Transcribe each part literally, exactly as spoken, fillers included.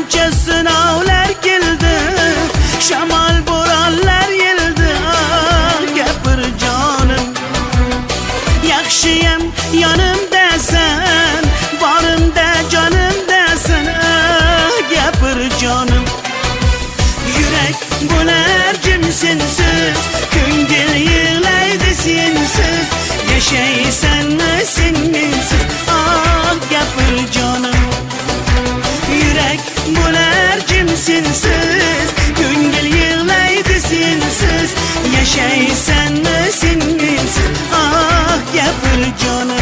qancha sinovlar keldi, shamol bo'ronlar yeldi. Ah, gapir jonim, yaxshiyam yonimdasan, borimda jonimdasan. Ah, gapir jonim, yurak bo'lar jim sensiz, ko'ngil yig'laydi sensiz. Yashaysanmi sen mensiz? Ah, gapir jonim, yurak bo'lar jim sensiz, ko'ngil yig'laydi sensiz. Yashaysanmi sen mensiz? Ah, gapir jonim.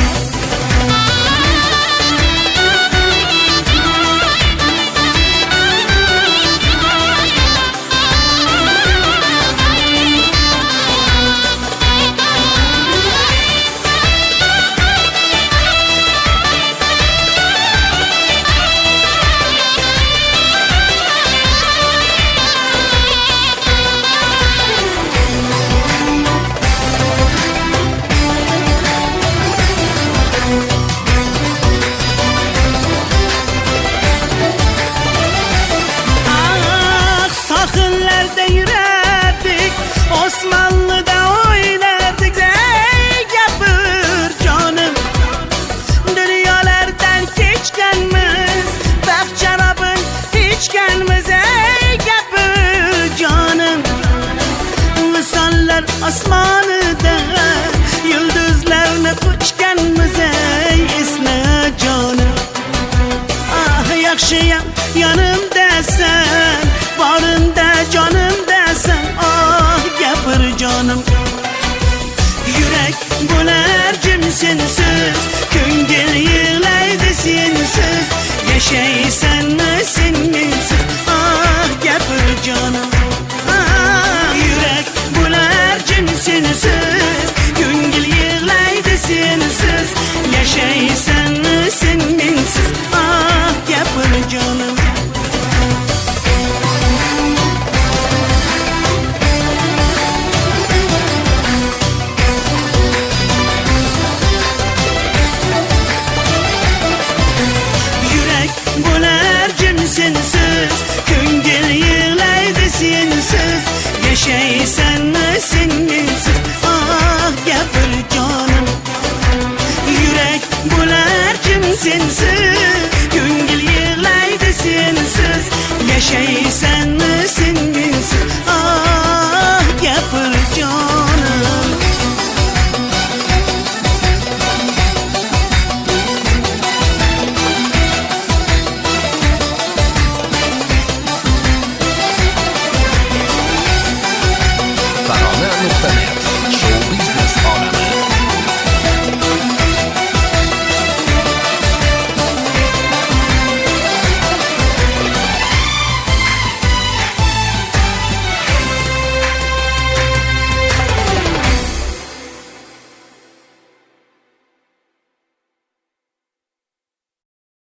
Sohillarda yurardik, Osmonlida o'ynardik. Ey gapir jonim, dunyolardan kechganmiz, baxt sharobin ichganmiz. Ey gapir jonim, misollar osmonida yulduzlarni quchganmiz. Ey esna jonim, ah yaxshiyam yonimdasan, borimda jonimdasan. Oh, gapir jonim, yurak bo'lar jim sensiz, ko'ngil yig'laydi sensiz. Yashaysanmi sen mensiz? Ah, gapir jonim, ah, yurak bo'lar jim sensiz, ko'ngil yig'laydi sensiz. Yashaysanmi sen mensiz? Ah, gapir jonim. Bo'lar jim sensiz, ko'ngil yig'laydi sensiz. Yashaysanmi sen mensiz? Ah, gapir jonim, yurak bo'lar jim sensiz, ko'ngil yig'laydi sensiz. Yashaysanmi sen